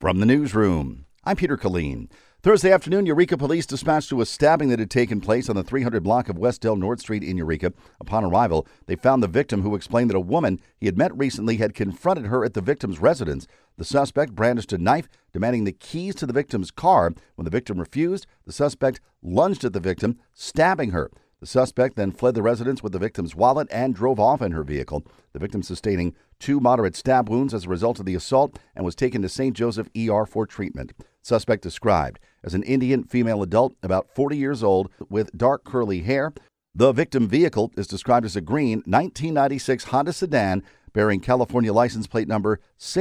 From the newsroom, I'm Peter Killeen. Thursday afternoon, Eureka police dispatched to a stabbing that had taken place on the 300 block of West Del North Street in Eureka. Upon arrival, they found the victim, who explained that a woman he had met recently had confronted her at the victim's residence. The suspect brandished a knife, demanding the keys to the victim's car. When the victim refused, the suspect lunged at the victim, stabbing her. The suspect then fled the residence with the victim's wallet and drove off in her vehicle. The victim sustaining 2 moderate stab wounds as a result of the assault and was taken to St. Joseph ER for treatment. Suspect described as an Indian female adult, about 40 years old, with dark curly hair. The victim vehicle is described as a green 1996 Honda sedan bearing California license plate number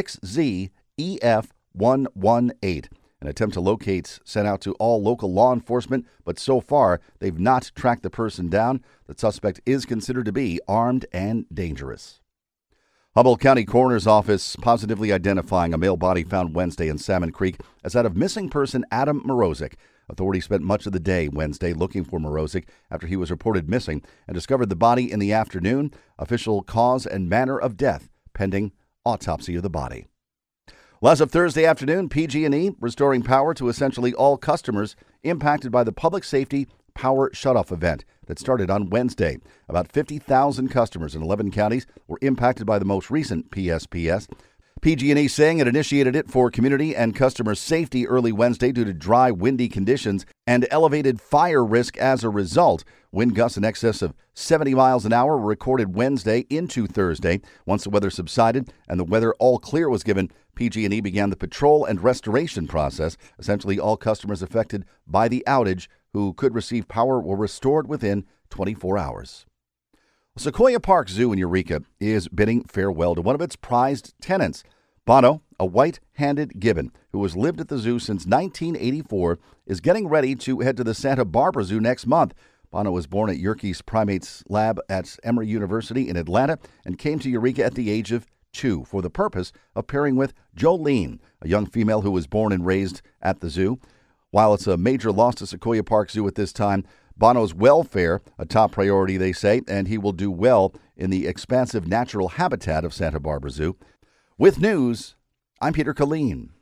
6ZEF118. An attempt to locate sent out to all local law enforcement, but so far they've not tracked the person down. The suspect is considered to be armed and dangerous. Humboldt County Coroner's Office positively identifying a male body found Wednesday in Salmon Creek as that of missing person Adam Morozic. Authorities spent much of the day Wednesday looking for Morozic after he was reported missing and discovered the body in the afternoon. Official cause and manner of death pending autopsy of the body. Well, as of Thursday afternoon, PG&E restoring power to essentially all customers impacted by the public safety power shutoff event that started on Wednesday. About 50,000 customers in 11 counties were impacted by the most recent PSPS. PG&E saying it initiated it for community and customer safety early Wednesday due to dry, windy conditions and elevated fire risk as a result. Wind gusts in excess of 70 miles an hour were recorded Wednesday into Thursday. Once the weather subsided and the weather all clear was given, PG&E began the patrol and restoration process. Essentially, all customers affected by the outage who could receive power were restored within 24 hours. Sequoia Park Zoo in Eureka is bidding farewell to one of its prized tenants. Bono, a white-handed gibbon who has lived at the zoo since 1984, is getting ready to head to the Santa Barbara Zoo next month. Bono was born at Yerkes Primates Lab at Emory University in Atlanta and came to Eureka at the age of 2 for the purpose of pairing with Jolene, a young female who was born and raised at the zoo. While it's a major loss to Sequoia Park Zoo at this time, Bono's welfare, a top priority, they say, and he will do well in the expansive natural habitat of Santa Barbara Zoo. With news, I'm Peter Killeen.